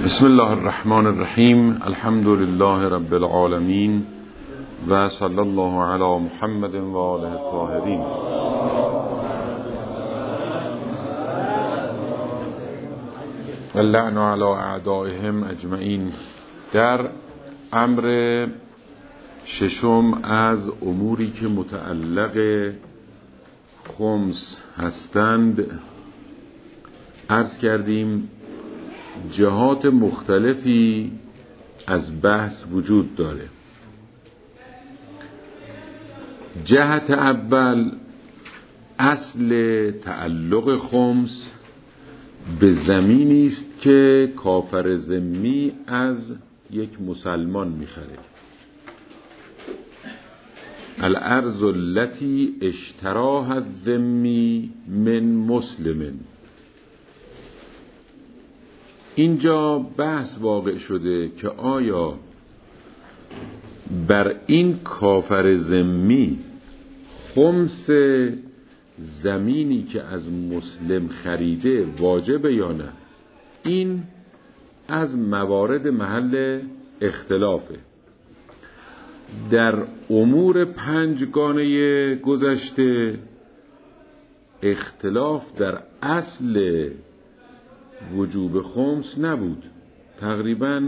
بسم الله الرحمن الرحیم. الحمد لله رب العالمین و صلی الله علی محمد و آله الطاهرین. اللعن علی اعدائهم اجمعین. در امر ششم از اموری که متعلق خمس هستند عرض کردیم جهات مختلفی از بحث وجود داره. جهت اول اصل تعلق خمس به زمینی است که کافر ذمی از یک مسلمان میخره. الارض التي اشتراها الذمی من مسلم. اینجا بحث واقع شده که آیا بر این کافر ذمی خمس زمینی که از مسلم خریده واجبه یا نه. این از موارد محل اختلافه. در امور پنجگانه گذشته اختلاف در اصل وجوب خمس نبود، تقریبا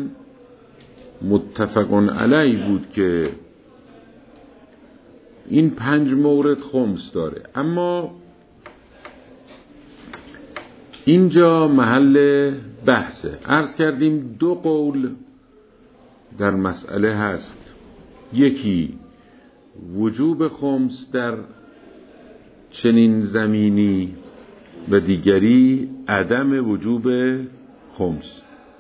متفق علیه بود که این 5 مورد خمس داره. اما اینجا محل بحثه. عرض کردیم 2 قول در مسئله هست، یکی وجوب خمس در چنین زمینی و دیگری عدم وجوب خمس.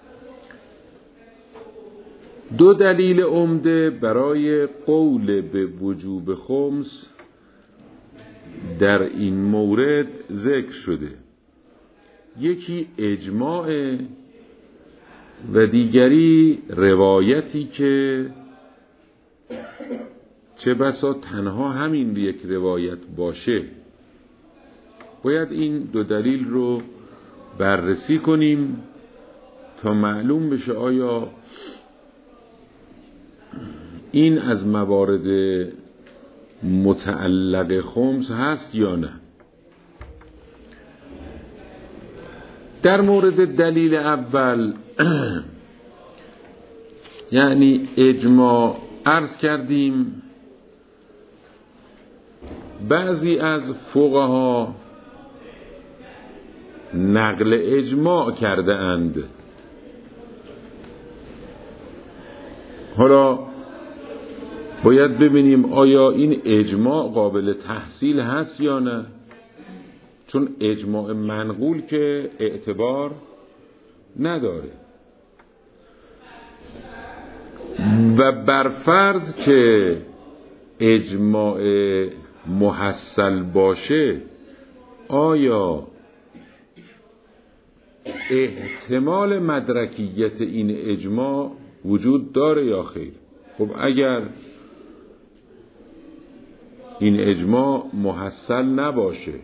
2 دلیل عمده برای قول به وجوب خمس در این مورد ذکر شده، یکی اجماع و دیگری روایتی که چه بسا تنها همین یک روایت باشه. باید این 2 دلیل رو بررسی کنیم تا معلوم بشه آیا این از موارد متعلق خمس هست یا نه. در مورد دلیل اول یعنی اجماع، عرض کردیم بعضی از فقها نقل اجماع کرده اند. حالا باید ببینیم آیا این اجماع قابل تحصیل هست یا نه، چون اجماع منقول که اعتبار نداره. و برفرض که اجماع محصل باشه، آیا احتمال مدرکیت این اجماع وجود داره یا خیر؟ خب اگر این اجماع محصل نباشه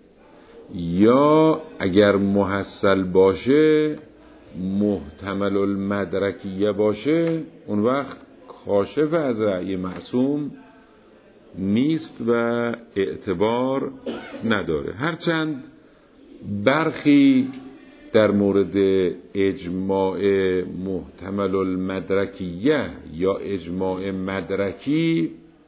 یا اگر محصل باشه محتمل المدرکیه باشه، اون وقت کاشف از رأی معصوم نیست و اعتبار نداره. هرچند برخی در مورد اجماع محتمل المدرکیه یا اجماع مدرکی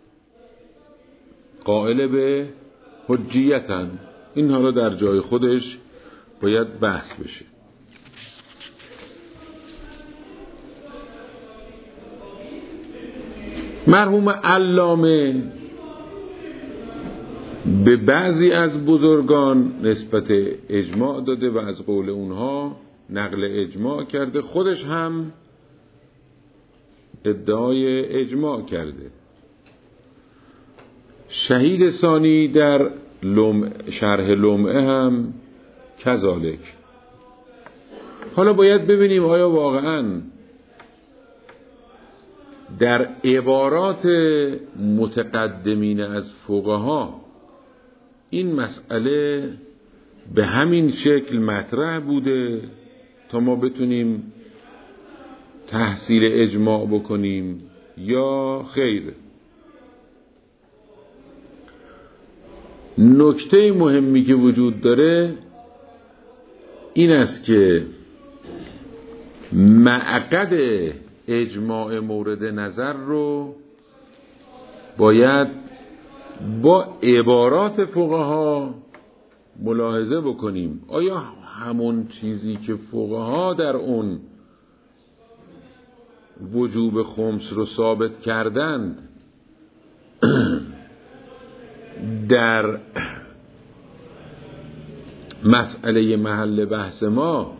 قائل به حجیتن. این حالا در جای خودش باید بحث بشه. مرحوم علامه به بعضی از بزرگان نسبت اجماع داده و از قول اونها نقل اجماع کرده، خودش هم ادعای اجماع کرده. شهید ثانی در شرح لمعه هم کذالک. حالا باید ببینیم آیا واقعاً در عبارات متقدمین از فقها این مسئله به همین شکل مطرح بوده تا ما بتونیم تحصیل اجماع بکنیم یا خیر. نکته مهمی که وجود داره این است که معقد اجماع مورد نظر رو باید با عبارات فقها ملاحظه بکنیم. آیا همون چیزی که فقها در اون وجوب خمس رو ثابت کردند در مسئله محل بحث ما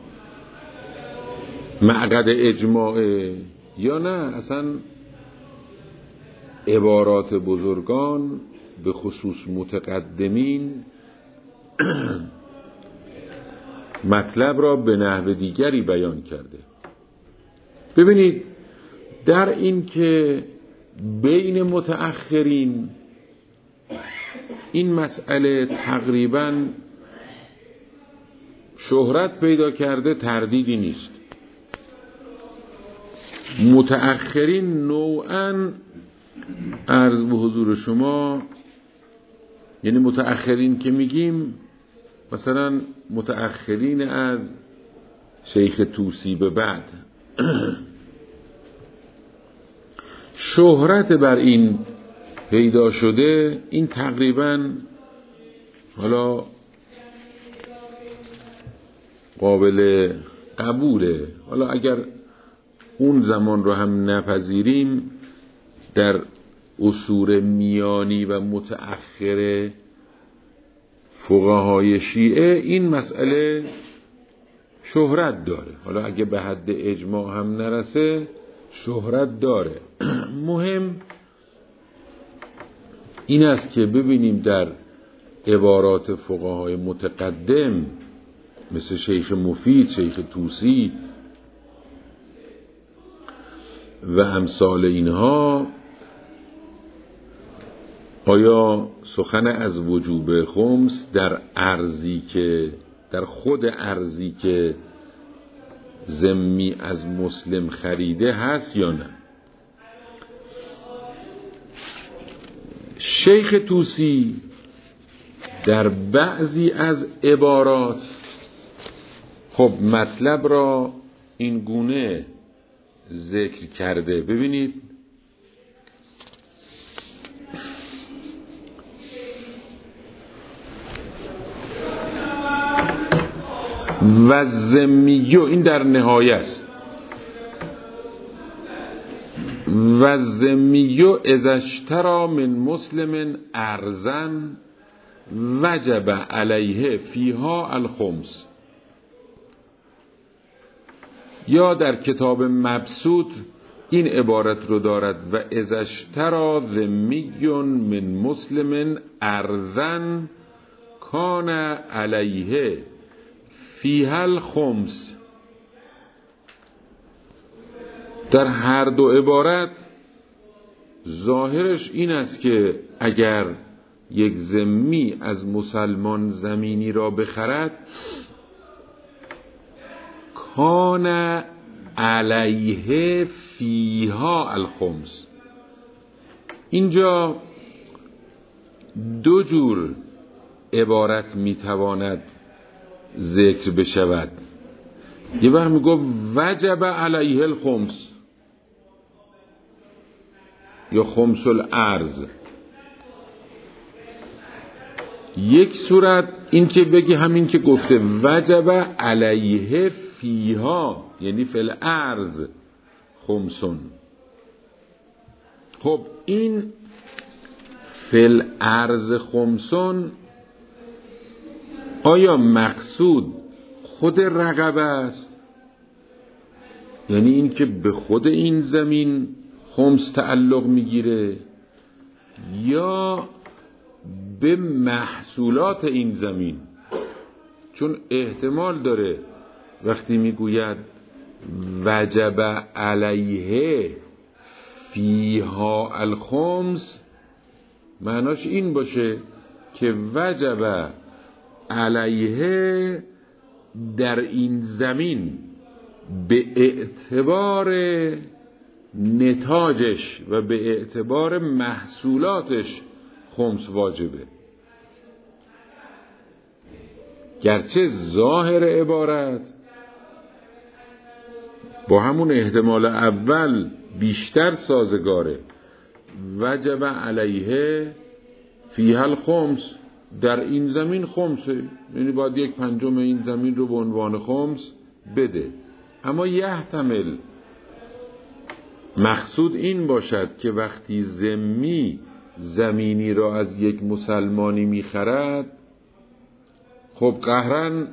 معقد اجماع یا نه اصلا عبارات بزرگان به خصوص متقدمین مطلب را به نحو دیگری بیان کرده. ببینید در این که بین متأخرین این مسئله تقریباً شهرت پیدا کرده تردیدی نیست. متأخرین نوعاً عرض به حضور شما، یعنی متأخرین که میگیم مثلا متأخرین از شیخ طوسی به بعد شهرت بر این پیدا شده، این تقریباً حالا قابل قبوله. حالا اگر اون زمان رو هم نپذیریم، در عصور میانی و متأخر فقهای شیعه این مسئله شهرت داره. حالا اگه به حد اجماع هم نرسه شهرت داره. مهم این است که ببینیم در عبارات فقهای متقدم مثل شیخ مفید، شیخ طوسی و امثال اینها، آیا سخن از وجوب خمس در ارضی که در خود ارضی که ذمی از مسلم خریده هست یا نه؟ شیخ طوسی در بعضی از عبارات خب مطلب را این گونه ذکر کرده. ببینید و ذمیو، این در نهایه است، و ذمیو اذا اشتری من مسلم ارضا وجب علیه فیها الخمس. یا در کتاب مبسوط این عبارت رو دارد و اذا اشتری ذمی من مسلم ارضا کان علیه فیها الخمس. در هر دو عبارت ظاهرش این است که اگر یک ذمی از مسلمان زمینی را بخرد کان علیه فیها الخمس. اینجا دو جور عبارت میتواند ذکر بشود. یه وقت میگو وجب علیه الخمس یا خمس الارض. یک صورت این که بگی همین که گفته وجب علیه فیها، یعنی فی الارض خمسون. خب این فی الارض خمسون آیا مقصود خود رقبه است، یعنی این که به خود این زمین خمس تعلق میگیره، یا به محصولات این زمین؟ چون احتمال داره وقتی میگوید وجب علیه فیها الخمس معناش این باشه که وجب علیه در این زمین به اعتبار نتاجش و به اعتبار محصولاتش خمس واجبه. گرچه ظاهر عبارت با همون احتمال اول بیشتر سازگاره، وجب علیه فیها الخمس، در این زمین خمسه، یعنی باید 1/5 این زمین رو به عنوان خمس بده. اما یحتمل مقصود این باشد که وقتی ذمی زمینی را از یک مسلمانی میخرد، خب قهرن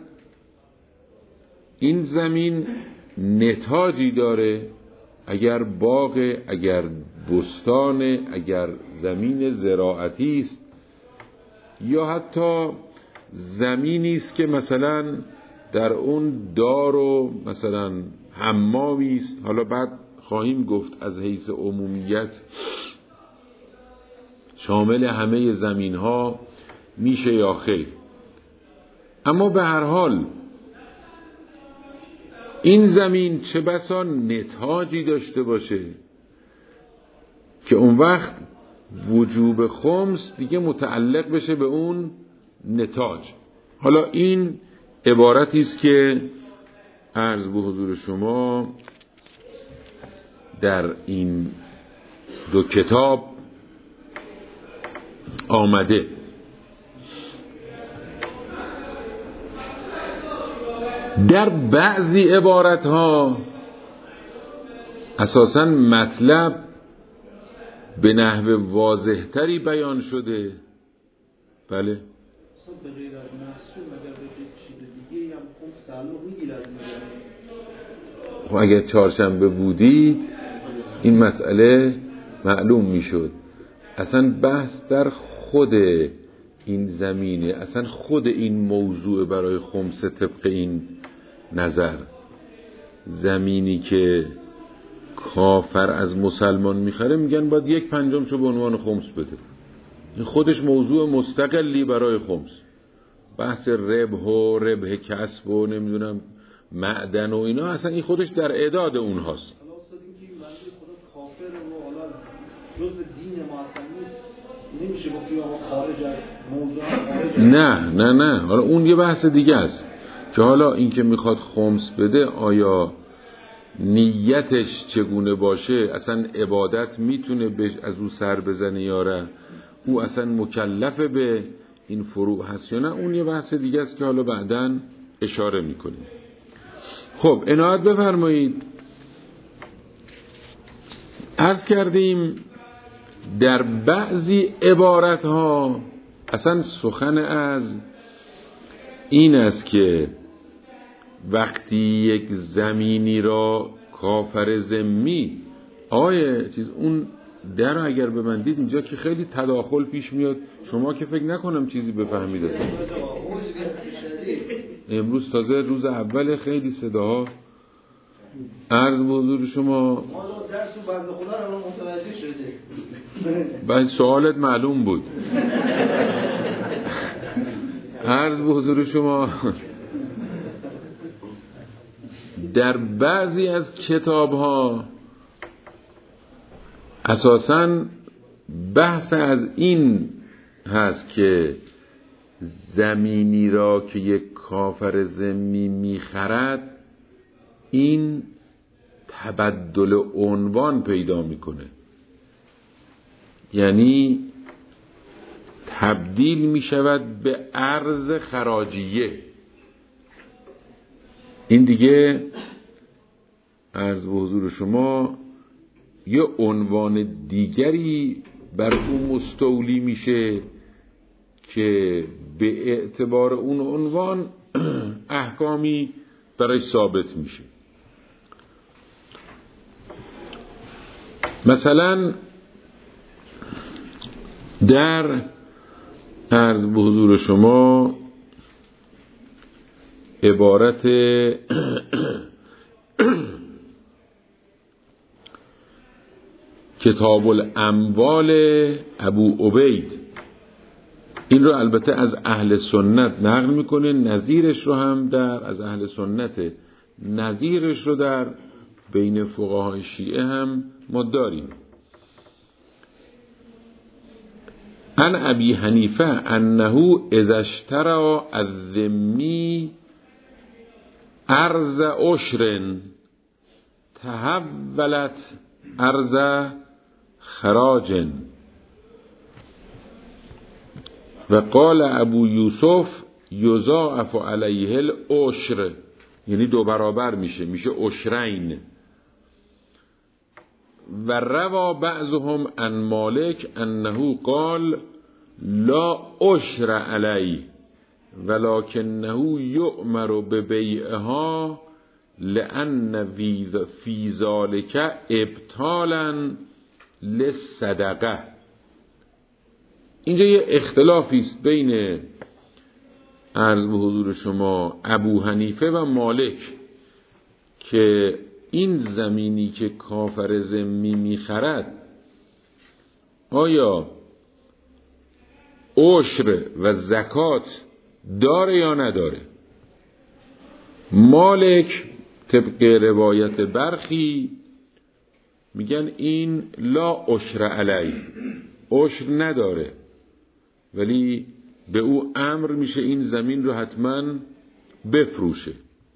این زمین نتاجی داره، اگر باغ، اگر بستان، اگر زمین زراعتی است، یا حتی زمینی است که مثلا در اون دار و مثلا حمامی است. حالا بعد خواهیم گفت از حیث عمومیت شامل همه زمین ها میشه یا خیر. اما به هر حال این زمین چه بسا نتاجی داشته باشه که اون وقت وجوب خمس دیگه متعلق بشه به اون نتاج. حالا این عبارتی است که عرض به حضور شما در این دو کتاب آمده. در بعضی عبارت ها اساساً مطلب به نحو واضح تری بیان شده. بله به غیر از محصول اگر به چیز دیگه هم خمس تعلق میگیره از خب اگر چهارشنبه بودید این مسئله معلوم میشد. اصلا بحث در خود این زمینه، اصلا خود این موضوع برای خمس طبق این نظر، زمینی که کافر از مسلمان میخره میگن باید 1/5 شو به عنوان خمس بده. این خودش موضوع مستقلی برای خمس. بحث ربح کسب و نمیدونم معدن و اینا، اصلا این خودش در اعداد اونهاست. جز دین ما اصلا نیست، نمیشه گفت آقا خارج از موضوع خارج. نه حالا اون یه بحث دیگه است که حالا این که میخواد خمس بده آیا نیتش چگونه باشه، اصلا عبادت میتونه از او سر بزنه یا نه، او اصلا مکلف به این فروع هست یا نه، اون یه بحث دیگه است که حالا بعداً اشاره میکنیم. خب عنایت بفرمایید. عرض کردیم در بعضی عبارت ها اصلا سخن از این است که وقتی یک زمینی را کافر ذمی، اون در اگر ببندید اینجا که خیلی تداخل پیش میاد، شما که فکر نکنم چیزی بفهمید اصلا. امروز تازه روز اول خیلی صداها. عرض به حضور شما درس و بنده خدا رو متوجه شده. بعد سوالت معلوم بود. عرض به حضور شما در بعضی از کتاب ها اساساً بحث از این هست که زمینی را که یک کافر ذمی میخرد این تبدل عنوان پیدا میکنه، یعنی تبدیل میشود به ارز خراجیه. این دیگه عرض به حضور شما یه عنوان دیگری بر اون مستولی میشه که به اعتبار اون عنوان احکامی برای ثابت میشه. مثلا در عرض به حضور شما عبارت کتاب الاموال ابو عبید، این رو البته از اهل سنت نقل میکنه، نظیرش رو هم از اهل سنت نظیرش رو در بین فقهای شیعه هم ما داریم. عن ابی حنیفه انه اذا اشترى الذمی ارض عشر تحولت ارض خراج و قال ابو یوسف یضاعف علیه العشر، یعنی 2 برابر میشه عشرین. و روا بعضهم عن مالک انه قال لا عشر علی ولکنه یؤمر ببیعها لأن فی ذلک ابطالا للصدقه. اینجا یه اختلافی است بین عرض به حضور شما ابو حنیفه و مالک که این زمینی که کافر ذمی میخرد آیا عشر و زکات داره یا نداره. مالک طبق روایت برخی میگن این لا عشر علی، عشر نداره، ولی به او امر میشه این زمین رو حتما بفروشه.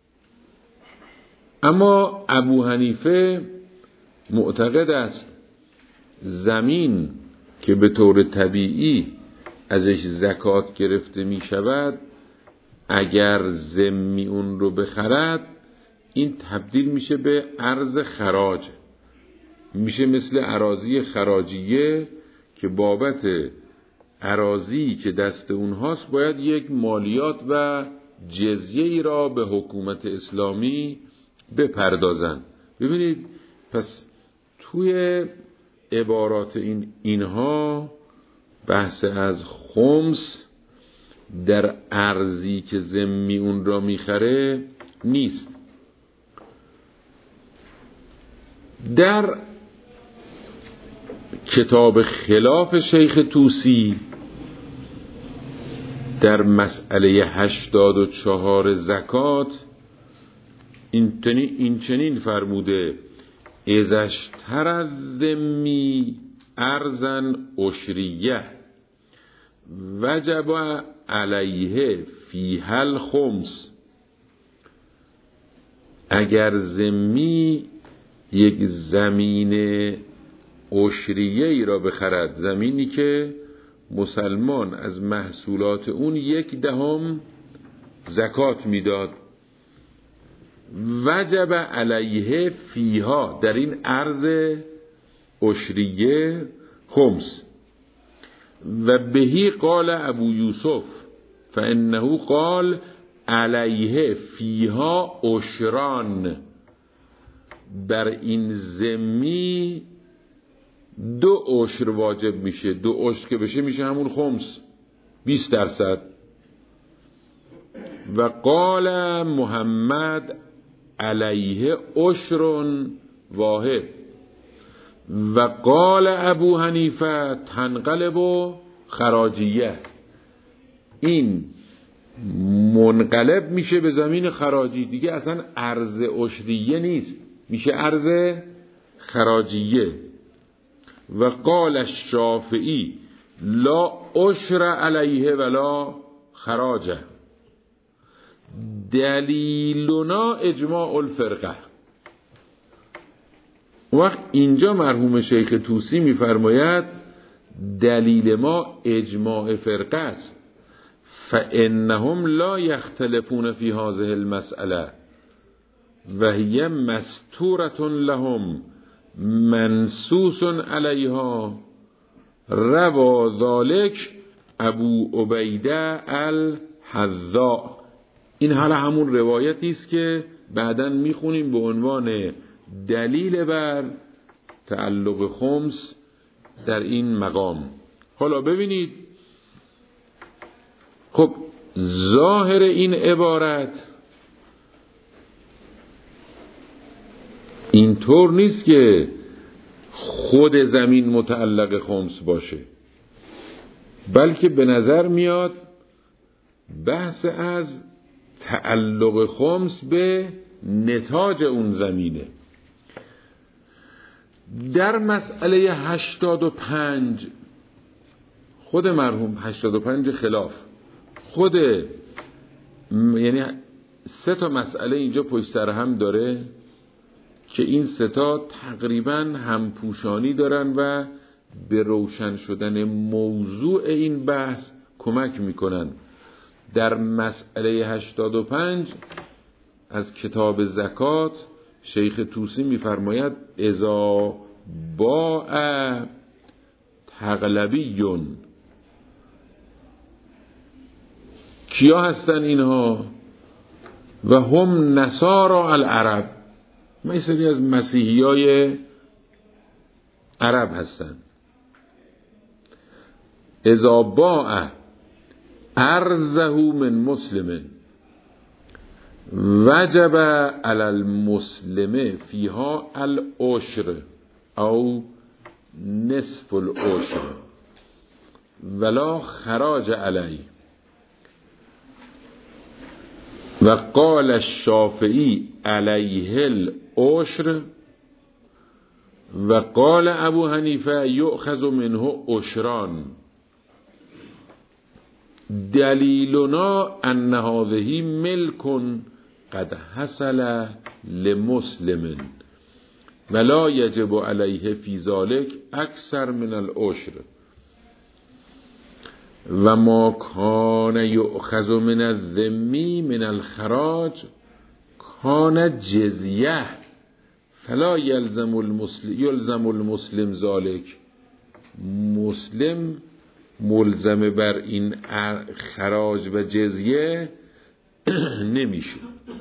اما ابو حنیفه معتقد است زمین که به طور طبیعی ازش زکات گرفته می شود، اگر ذمی اون رو بخرد این تبدیل میشه به ارز خراج، میشه مثل اراضی خراجیه که بابت اراضی که دست اونهاست باید یک مالیات و جزیه‌ای را به حکومت اسلامی بپردازن. ببینید پس توی عبارات اینها بحث از خمس در ارزی که ذمی اون را میخره نیست. در کتاب خلاف شیخ طوسی در مسئله 84 زکات این چنین فرموده: اذا اشتری الذمی ارضا عشریه وجب علیه فیها الخمس. اگر ذمی یک زمین عشریه ای را بخرد، زمینی که مسلمان از محصولات اون 1/10 زکات میداد، وجب علیه فیها، در این ارض عشریه خمس. و بهی قال ابو یوسف فانه قال علیه فیها عشران، بر این ذمی 2 عشر واجب میشه. 2 عشر که بشه میشه همون خمس، 20%. و قال محمد علیه عشر واحد و قال ابو حنیفه تنقلب خراجیه، این منقلب میشه به زمین خراجی، دیگه اصلا ارز عشریه نیست، میشه ارز خراجیه. و قال الشافعی لا عشر علیه ولا خراجه دلیلنا اجماع الفرقه. وقت اینجا مرحوم شیخ طوسی میفرماید دلیل ما اجماع فرقه است. فانهم لا یختلفون فی هذه المسئله و هی مستورة لهم منصوص علیها روا ذلک ابو عبیده الحذاء. این حالا همون روایتی است که بعداً میخونیم به عنوان دلیل بر تعلق خمس در این مقام. حالا ببینید، خب ظاهر این عبارت اینطور نیست که خود زمین متعلق خمس باشه، بلکه به نظر میاد بحث از تعلق خمس به نتاج اون زمینه. در مسئله 85 خود مرحوم 85 خلاف خود یعنی 3 تا مسئله اینجا پشت سر هم داره که این 3 تا تقریبا همپوشانی دارن و به روشن شدن موضوع این بحث کمک میکنن. در مسئله 85 از کتاب زکات شیخ طوسی میفرماید اذا باع تغلبیون. کیا هستن اینها؟ و هم نصارا العرب، مثلی از مسیحیای عرب هستن. اذا باع ارزه من مسلم وجب علی المسلم فیها العشر او نصف العشر ولا خراج علی. و قال الشافعی علیه العشر و قال ابو حنیفه یؤخذ منه عشران. دلیلنا ان هذه ملک قد حصل لمسلم ولا یجب علیه فی ذلک اکثر من العشر و ما کان یؤخذ من الذمی من الخراج کان جزیه فلا یلزم المسلم ذلک. مسلم ملزم بر این خراج و جزیه نمیشه.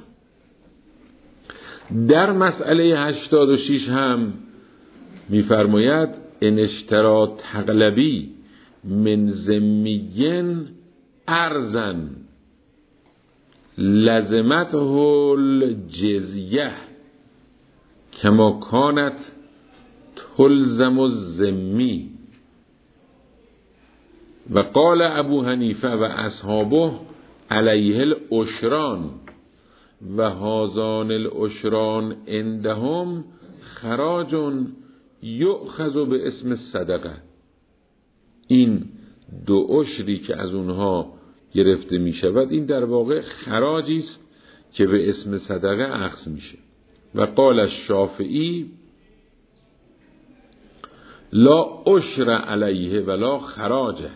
در مسئله 86 هم میفرماید ان اشترا تغلبی من ذمیین ارزن لزمته الجزیه کما کانت تلزم الذمی. و قال ابو حنیفه و اصحابه علیه العشران و هازان العشران عندهم خراج یؤخذ به اسم صدقه. این 2 عشری که از اونها گرفته می شود این در واقع خراجی است که به اسم صدقه اخذ میشه. و قال الشافعی لا عشر علیه ولا خراجه.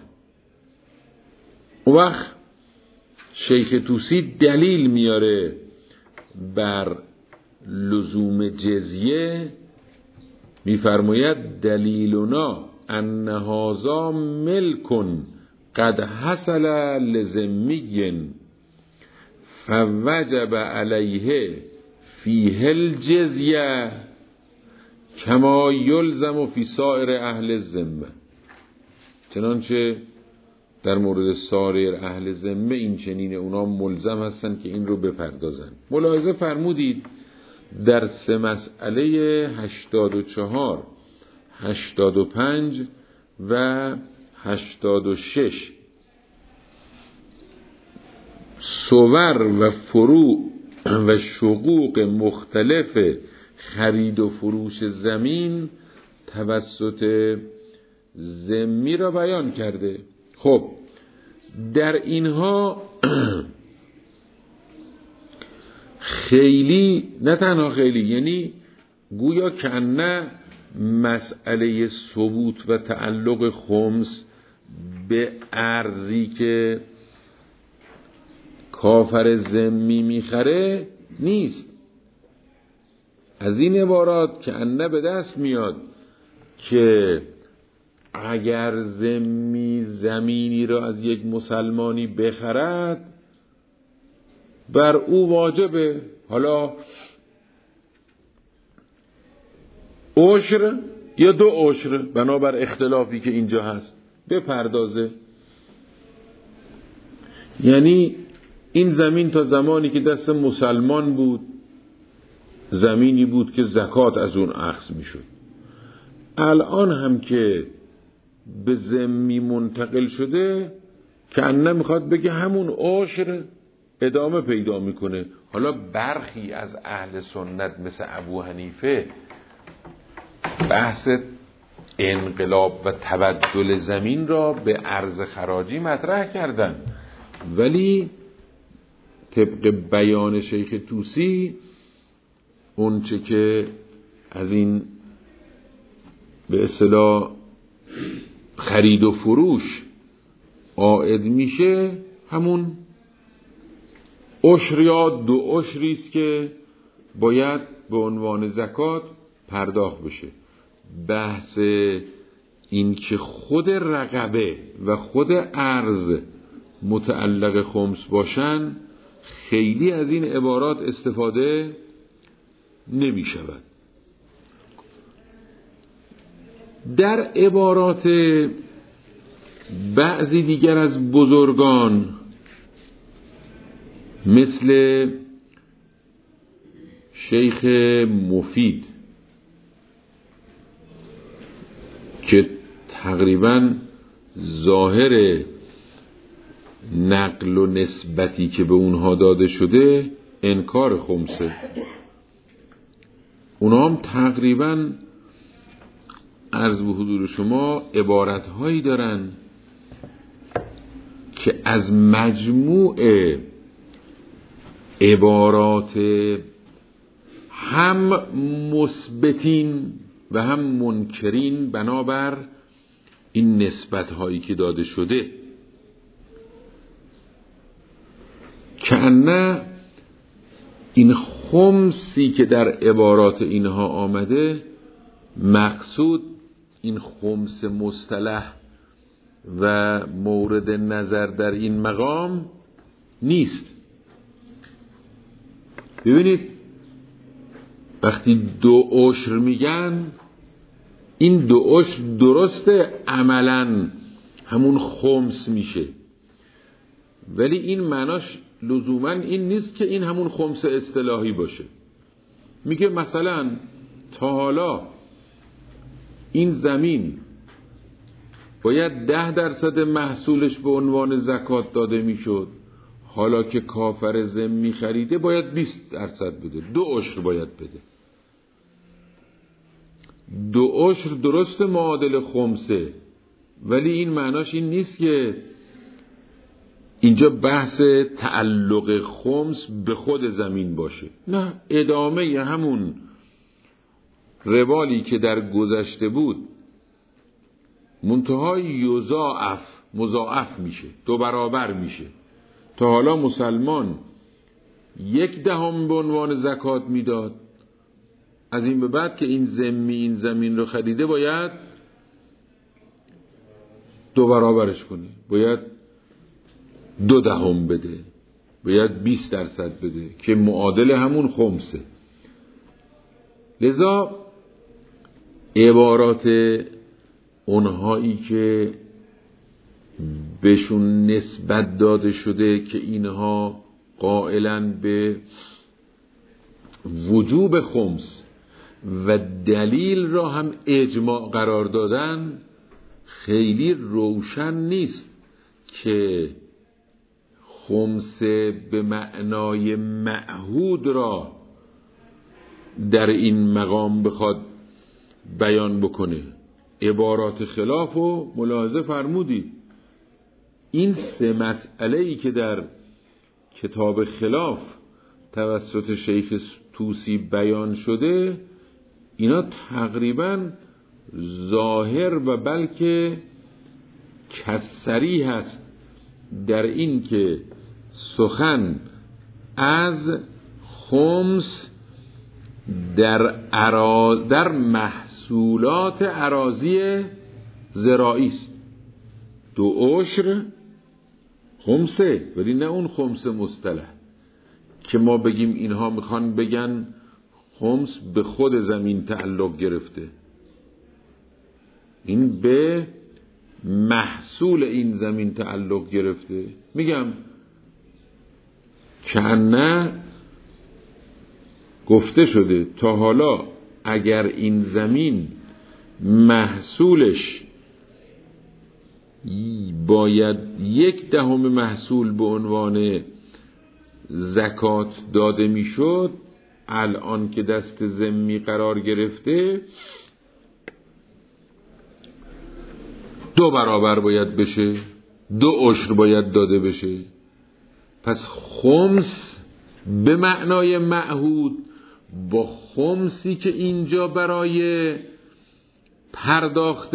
وقت شیخ طوسی دلیل میاره بر لزوم جزیه، میفرماید دلیلنا ان هذا ملک قد حصل لذمی فوجب علیه فیه الجزیه کما یلزم فی سایر اهل الذمه. چنانچه در مورد سایر اهل ذمه این چنین اونا ملزم هستن که این رو بپردازن. ملاحظه فرمودید در 3 مسئله 84 85 و 86 صور و فروع و شقوق مختلف خرید و فروش زمین توسط ذمی را بیان کرده. خب در اینها خیلی، نه تنها خیلی، یعنی گویا که نه مسئله ثبوت و تعلق خمس به ارزی که کافر ذمی میخره نیست. از این عبارات که نه به دست میاد که اگر ذمی زمینی را از یک مسلمانی بخرد بر او واجبه حالا عشر یا 2 عشر بنابر اختلافی که اینجا هست بپردازه. یعنی این زمین تا زمانی که دست مسلمان بود زمینی بود که زکات از اون اخذ میشد. الان هم که به ذمی منتقل شده که انه میخواد بگه همون عشر ادامه پیدا میکنه. حالا برخی از اهل سنت مثل ابو حنیفه بحث انقلاب و تبدل زمین را به ارز خراجی مطرح کردن، ولی طبق بیان شیخ طوسی اون چه که از این به اصطلاح خرید و فروش عائد میشه همون عشر یا 2 عشری است که باید به عنوان زکات پرداخت بشه. بحث این که خود رقبه و خود ارز متعلق خمس باشن خیلی از این عبارات استفاده نمی شود. در عبارات بعضی دیگر از بزرگان مثل شیخ مفید که تقریباً ظاهر نقل و نسبتی که به اونها داده شده انکار خمسه، اونها هم تقریباً عرض به حضور شما عبارتهایی دارن که از مجموع عبارات هم مثبتین و هم منکرین بنابر این نسبت هایی که داده شده، کأنه این خمسی که در عبارات اینها آمده مقصود این خمس مصطلح و مورد نظر در این مقام نیست. ببینید وقتی 2 عشر میگن، این 2 عشر درسته عملاً همون خمس میشه، ولی این معناش لزوماً این نیست که این همون خمس اصطلاحی باشه. میگه مثلا تا حالا این زمین باید 10% محصولش به عنوان زکات داده میشد، حالا که کافر ذمی خریده باید 20% بده، 2 عشر باید بده. 2 عشر درست معادل خمسه، ولی این معناش این نیست که اینجا بحث تعلق خمس به خود زمین باشه. نه، ادامه همون روالی که در گذشته بود، منتها مضاعف میشه، 2 برابر میشه. تا حالا مسلمان 1/10 به عنوان زکات میداد، از این به بعد که این ذمی این زمین رو خریده باید 2 برابرش کنی، باید 2/10 بده، باید 20% بده که معادل همون خمسه. لذا عبارات اونهایی که بهشون نسبت داده شده که اینها قائلاً به وجوب خمس و دلیل را هم اجماع قرار دادن، خیلی روشن نیست که خمس به معنای معهود را در این مقام بخواد بیان بکنه. عبارات خلاف رو ملاحظه فرمودید. این 3 مسئله‌ای که در کتاب خلاف توسط شیخ طوسی بیان شده، اینا تقریباً ظاهر و بلکه کسری هست در این که سخن از خمس در محصولات اراضی زراعی است. 2 عشر خمسه، ولی نه اون خمس مصطلح که ما بگیم اینها میخوان بگن خمس به خود زمین تعلق گرفته. این به محصول این زمین تعلق گرفته. میگم که نه گفته شده تا حالا اگر این زمین محصولش باید 1/10 محصول به عنوان زکات داده میشد الان که دست ذمی قرار گرفته 2 برابر باید بشه، 2 عشر باید داده بشه. پس خمس به معنای معهود با خمسی که اینجا برای پرداخت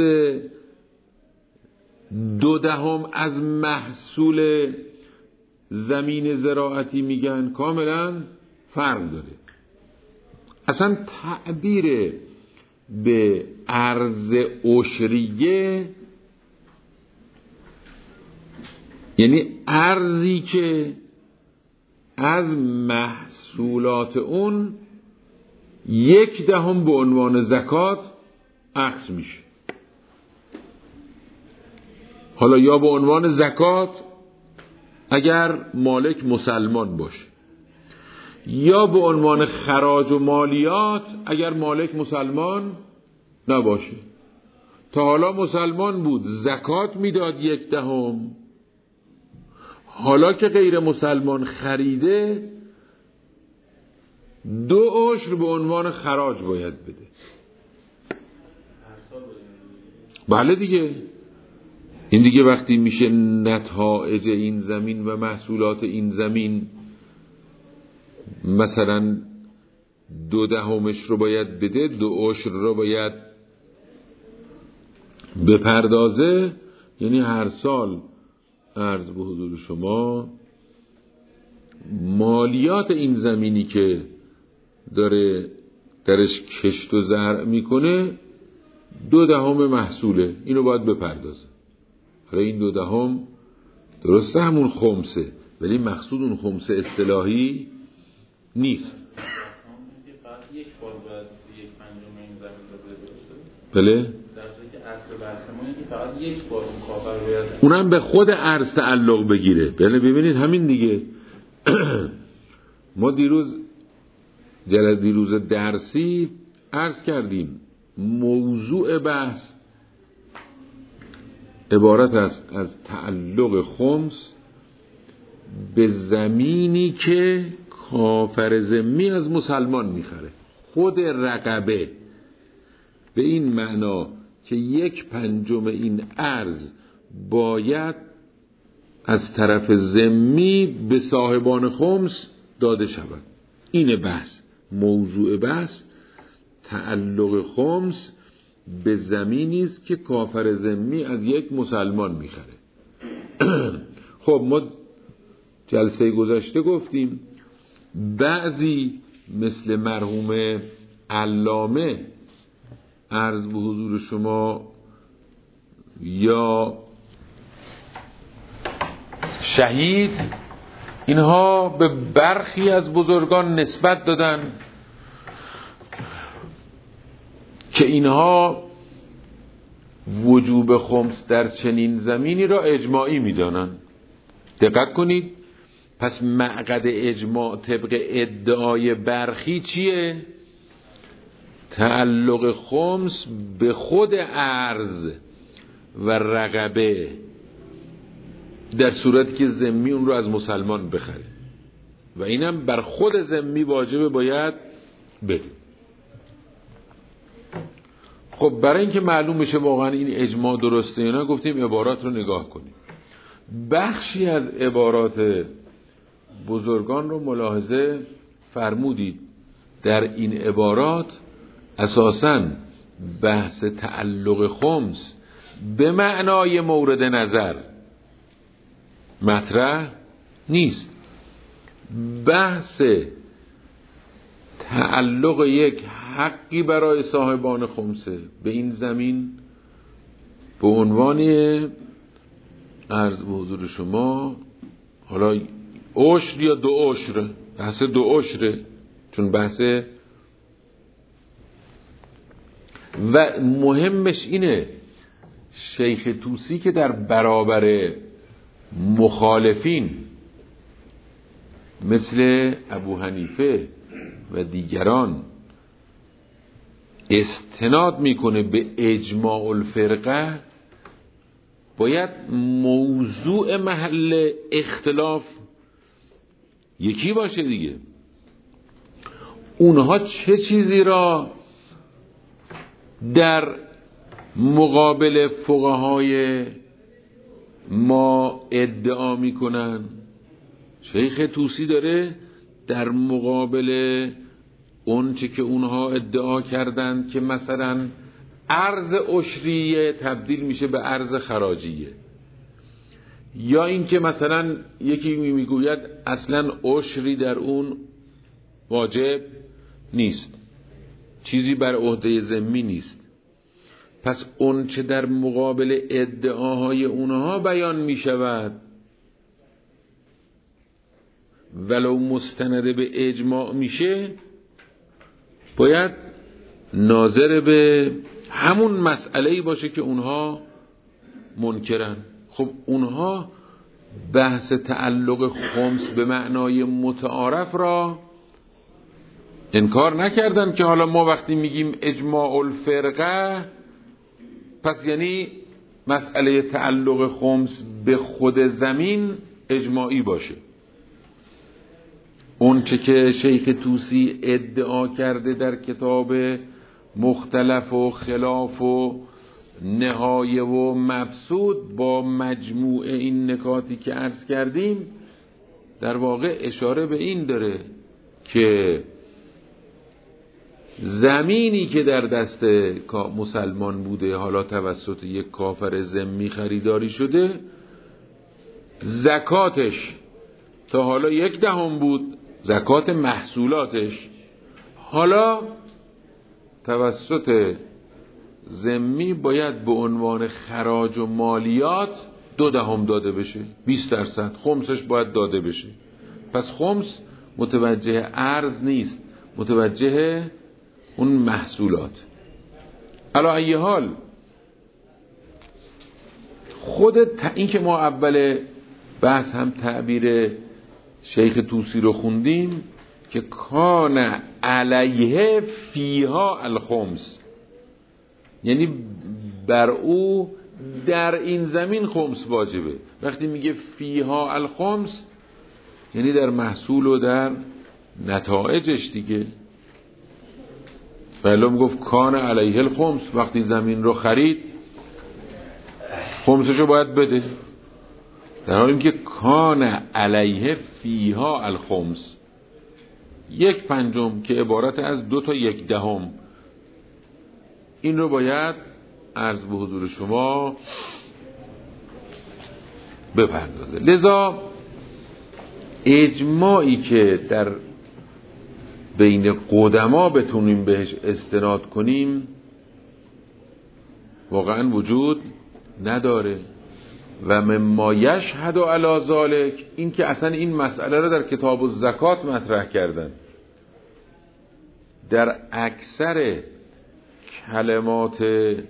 2/10 از محصول زمین زراعتی میگن کاملا فرق داره. اصلا تعبیر به ارز عشریه یعنی ارزی که از محصولات اون 1/10 به عنوان زکات اخذ میشه. حالا یا به عنوان زکات اگر مالک مسلمان باشه، یا به عنوان خراج و مالیات اگر مالک مسلمان نباشه. تا حالا مسلمان بود زکات میداد 1/10، حالا که غیر مسلمان خریده 2 عشر به عنوان خراج باید بده. بله دیگه، این دیگه وقتی میشه نتایج این زمین و محصولات این زمین مثلا 2/10 رو باید بده، 2 عشر رو باید بپردازه، یعنی هر سال عرض به حضور شما مالیات این زمینی که داره درش کشت و زرع میکنه 2/10 محصوله، اینو باید بپردازه. حالا این 2/10 درسته همون خمسه، ولی مقصود اون خمسه اصطلاحی نیست. بله؟ اونم به خود ارز تعلق بگیره. بله ببینید همین دیگه. ما دیروز درسی عرض کردیم موضوع بحث عبارت است از تعلق خمس به زمینی که کافر ذمی از مسلمان میخره. خود رقبه به این معنا که 1/5 این ارز باید از طرف ذمی به صاحبان خمس داده شود. این بحث، موضوع بحث تعلق خمس به زمینی است که کافر ذمی از یک مسلمان میخره. خب ما جلسه گذشته گفتیم بعضی مثل مرحوم علامه عرض به حضور شما یا شهید، اینها به برخی از بزرگان نسبت دادن که اینها وجوب خمس در چنین زمینی را اجماعی می‌دانند. دقت کنید، پس معقد اجماع طبق ادعای برخی چیه؟ تعلق خمس به خود ارز و رقبه در صورتی که ذمی اون رو از مسلمان بخره و اینم بر خود ذمی واجبه باید بده. خب برای اینکه معلوم بشه واقعا این اجماع درسته یا نه گفتیم عبارات رو نگاه کنیم. بخشی از عبارات بزرگان رو ملاحظه فرمودید. در این عبارات اساساً بحث تعلق خمس به معنای مورد نظر مطرح نیست. بحث تعلق یک حقی برای صاحبان خمسه به این زمین به عنوان عرض به حضور شما حالا عشر یا 2 عشر، بحث 2 عشره، چون بحث و مهمش اینه شیخ طوسی که در برابر مخالفین مثل ابو حنیفه و دیگران استناد میکنه به اجماع الفرقه، باید موضوع محل اختلاف یکی باشه دیگه. اونها چه چیزی را در مقابل فقهای ما ادعا میکنن؟ شیخ طوسی داره در مقابل اون چه که اونها ادعا کردند که مثلا ارز عشریه تبدیل میشه به ارز خراجیه، یا این که مثلا یکی میگوید اصلا عشری در اون واجب نیست، چیزی بر عهده ذمی نیست. پس اون چه در مقابل ادعاهای اونها بیان می شود ولو مستند به اجماع میشه، باید ناظر به همون مسئله‌ای باشه که اونها منکرن. خب اونها بحث تعلق خمس به معنای متعارف را انکار نکردن که حالا ما وقتی میگیم اجماع الفرقه، پس یعنی مسئله تعلق خمس به خود زمین اجماعی باشه. اون چه که شیخ طوسی ادعا کرده در کتاب مختلف و خلاف و نهایه و مبسوط با مجموع این نکاتی که عرض کردیم، در واقع اشاره به این داره که زمینی که در دست مسلمان بوده، حالا توسط یک کافر ذمی خریداری شده، زکاتش تا حالا 1/10 بود، زکات محصولاتش، حالا توسط ذمی باید به عنوان خراج و مالیات 2/10 داده بشه، 20% خمسش باید داده بشه. پس خمس متوجه ارز نیست، متوجه اون محصولات. علا ای حال خود این که ما اول بحث هم تعبیر شیخ طوسی رو خوندیم که کان علیه فیها الخمس، یعنی بر او در این زمین خمس واجبه. وقتی میگه فیها الخمس یعنی در محصول و در نتایجش دیگه. بله میگفت کان علیه الخمس، وقتی زمین رو خرید خمسشو باید بده، در حالی که کان علیه فیها الخمس 1/5 که عبارت از 2 تا 1/10، این رو باید عرض به حضور شما بپردازه. لذا اجماعی که در بین قدما بتونیم بهش استناد کنیم واقعا وجود نداره. و مما یشهد علی ذلک، این که اصلا این مسئله رو در کتاب الزکات مطرح کردن. در اکثر کلمات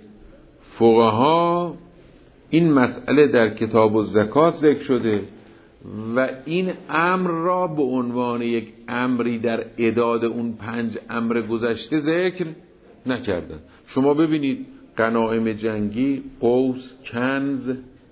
فقها این مسئله در کتاب الزکات ذکر شده و این امر را به عنوان یک امری در اعداد اون 5 امر گذشته ذکر نکردن. شما ببینید غنایم جنگی، قوس، کنز،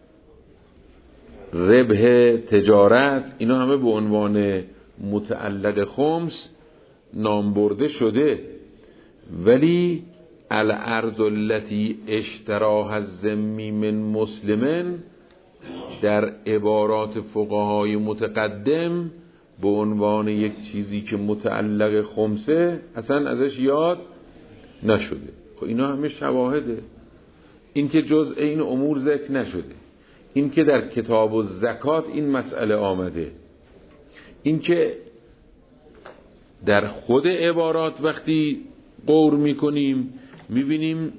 ربح تجارت، اینا همه به عنوان متعلق خمس نام برده شده، ولی الارض التي اشتراها الذمی من مسلمن در عبارات فقهای متقدم به عنوان یک چیزی که متعلق خمسه اصلا ازش یاد نشده. خب اینا همه شواهده. این که جزء این امور ذکر نشده، این که در کتاب الزکات این مسئله آمده، این که در خود عبارات وقتی غور میکنیم میبینیم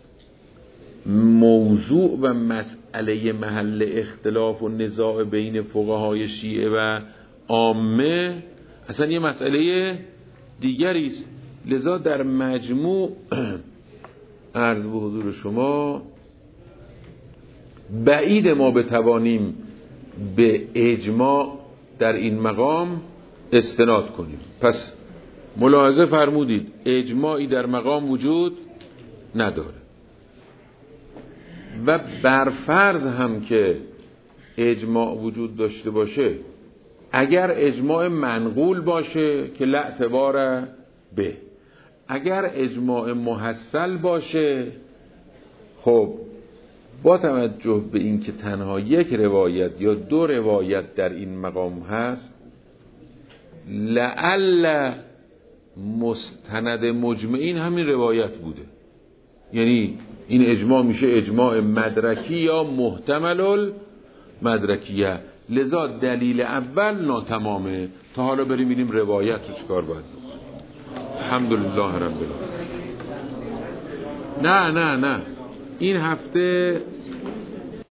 موضوع و مسئله محل اختلاف و نزاع بین فقهای شیعه و عامه اصلا یه مسئله دیگری است. لذا در مجموع عرض به حضور شما بعید ما بتوانیم به اجماع در این مقام استناد کنیم. پس ملاحظه فرمودید اجماعی در مقام وجود نداره و برفرض هم که اجماع وجود داشته باشه، اگر اجماع منقول باشه که لا اعتبار به، اگر اجماع محصل باشه خب با توجه به این که تنها یک روایت یا دو روایت در این مقام هست، لعل مستند مجمعین همین روایت بوده، یعنی این اجماع میشه اجماع مدرکی یا محتمل مدرکیه، لذا دلیل اول ناتمامه. تا حالا بریم ببینیم روایت رو چکار باید. الحمدلله رب العالمین. نه این هفته